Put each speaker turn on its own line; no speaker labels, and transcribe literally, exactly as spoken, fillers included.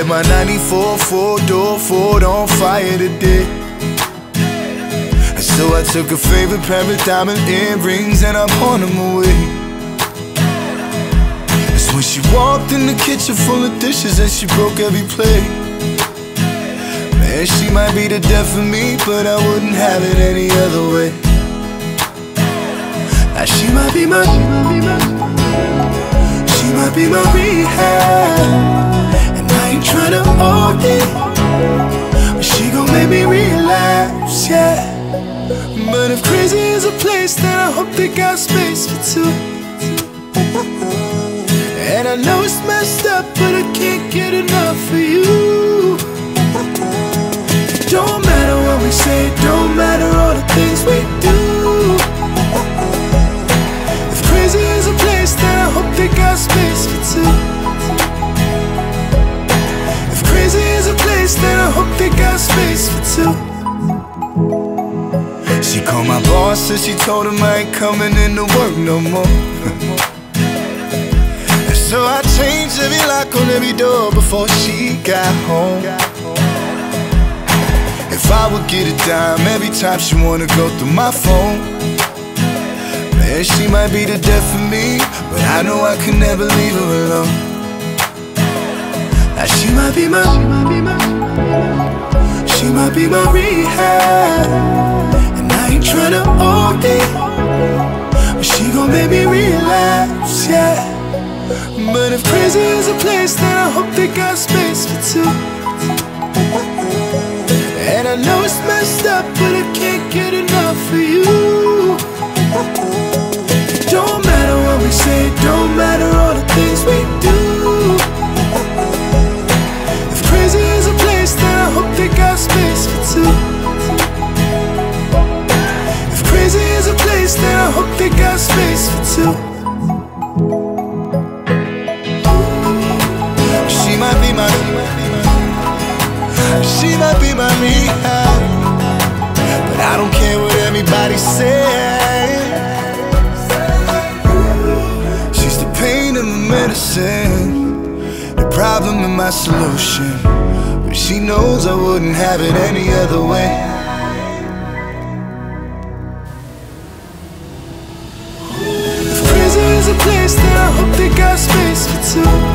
lit my ninety-four four-door Ford on fire today. And so I took her favorite pair of diamond earrings and I pawned them away. It's when she walked in the kitchen full of dishes and she broke every plate. Man, she might be the death of me, but I wouldn't have it any other way. Now she might be my, she might be my, she might be my rehab. And I ain't tryna hold it, but she gon' make me relapse, yeah. But if crazy is a place, then I hope they got space for two. And I know it's messed up, but I can't get enough of you. It don't matter what we say, it don't matter all the things we do. If crazy is a place, then I hope they got space for two. If crazy is a place, then I hope they got space for two. She called my boss and she told him I ain't coming into work no more. And so I changed every lock on every door before she got home. If I would get a dime every time she wanna go through my phone, man, she might be the death of me, but I know I can never leave her alone. Now she might be my, she might be my, she might be my rehab. And I ain't tryna hold it, but she gon' make me relapse, yeah. But if crazy is a place, then I hope they got space for two. And I know it's messed up, but I can't get enough of you. It don't matter what we say, it don't matter all the things we do. If crazy is a place, then I hope they got space for two. If crazy is a place, then I hope they got space for two. She might be my, she might be my rehab, but I don't care what everybody says. She's the pain in my medicine, the problem in my solution. But she knows I wouldn't have it any other way. If crazy is a place, then I hope they got space for two.